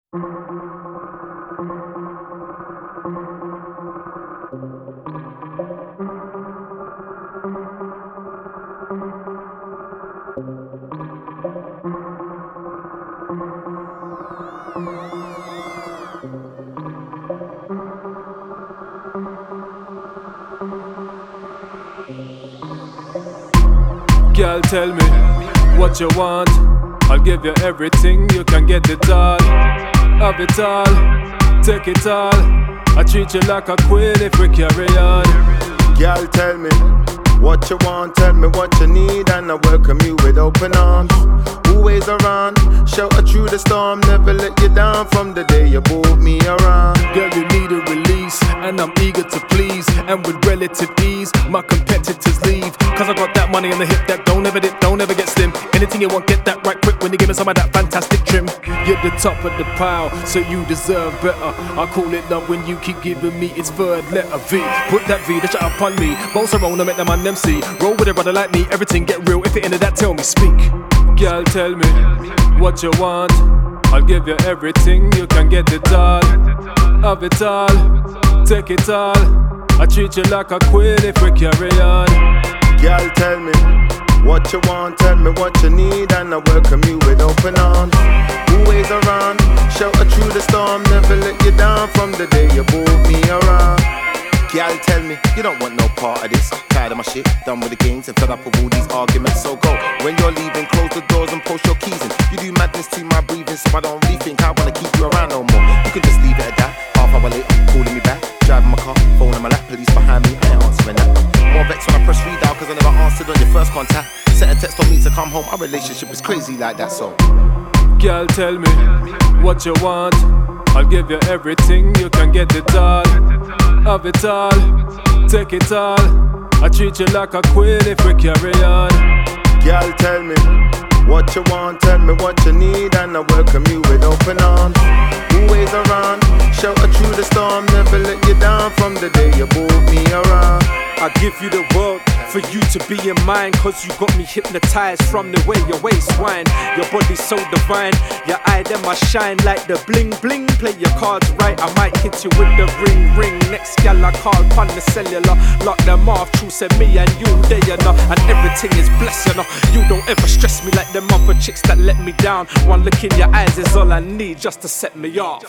Girl, tell me what you want. I'll give you everything, you can get it all. Have it all, take it all. I treat you like a queen if we carry on. Girl, tell me what you want, tell me what you need, and I welcome you with open arms. Always around, shelter through the storm, never let you down from the day you brought me around. Girl, you need a release, and I'm eager to please. And with relative ease, my competitors leave. Cause I got that money on the hip that don't ever dip, don't ever get slim. Anything you want, get that right quick when you give me some of that fantastic trim. You're the top of the pile, so you deserve better. I call it love when you keep giving me its third letter V. Put that V, that shut up on me. Bounce around and make them on them see. Roll with a brother like me, everything get real. If it into that, tell me, speak. Girl, tell me what you want. I'll give you everything, you can get it all. Have it all, take it all. I treat you like a queen if we carry on. Girl, tell me what you want, tell me what you need, and I welcome you with open arms. Always around, shelter through the storm, never let you down from the day you brought me around. Girl, tell me you don't want no part of this. Tired of my shit, done with the games, and fed up with all these arguments. So go, when you're leaving, close the doors and post your keys in. You do madness to my breathing, so I don't really think I wanna keep you around no more. You can just leave it at that. Half hour later, calling me back, driving my car, phone on my lap, police behind me, I ain't answering that. More vex when I press read out, cause I never answered on your first contact. Sent a text on me to come home, our relationship is crazy like that, so girl, tell me what you want. I'll give you everything, you can get it all. Have it all, take it all. I treat you like a queen if we carry on. Girl, tell me what you want, tell me what you need, and I welcome you with open arms. Always around, shelter through the storm, never let you down from the day you brought me around. I give you the world for you to be in mine, cause you got me hypnotized from the way your waist whine. Your body's so divine, your eye them I shine like the bling bling. Play your cards right, I might hit you with the ring ring. Next gal I call pon the cellular, lock them off, true said me and you there you know. And everything is blessed you know. You don't ever stress me like them other chicks that let me down. One look in your eyes is all I need just to set me off.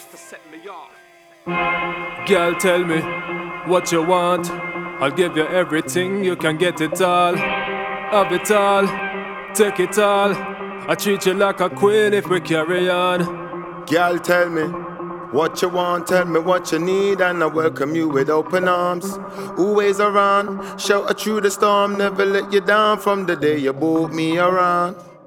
Girl, tell me what you want. I'll give you everything, you can get it all. Have it all, take it all. I treat you like a queen if we carry on. Girl, tell me what you want, tell me what you need, and I welcome you with open arms. Always around, shelter through the storm, never let you down from the day you brought me around.